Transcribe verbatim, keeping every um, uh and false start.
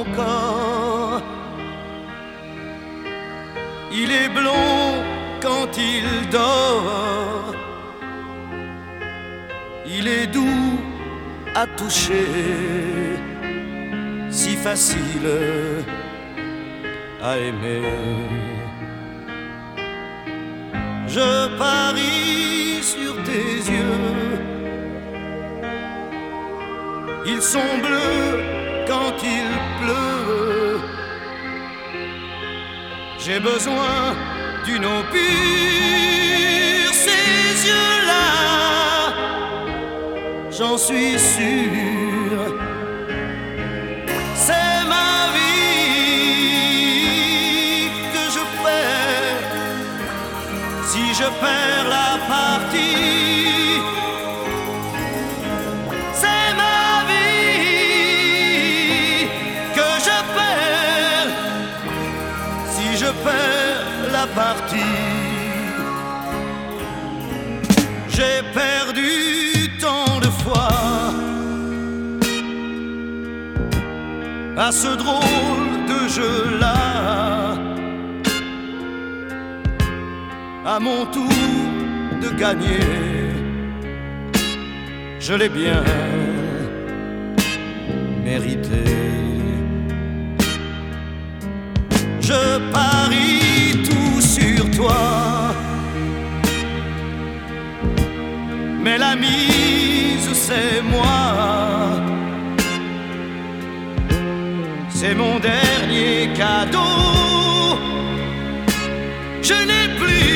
corps. Il est blond quand il dort. Il est doux à toucher, si facile à aimer. Je parie sur tes yeux, ils sont bleus quand il pleut. J'ai besoin d'une eau pure, ces yeux-là, j'en suis sûr. C'est ma vie que je perds si je perds la partie. C'est ma vie que je perds si je perds la partie. J'ai perdu tant de fois à ce drôle de jeu-là. À mon tour de gagner, je l'ai bien mérité. Je parie tout sur toi, mais la mise c'est moi. C'est mon dernier cadeau. Je n'ai plus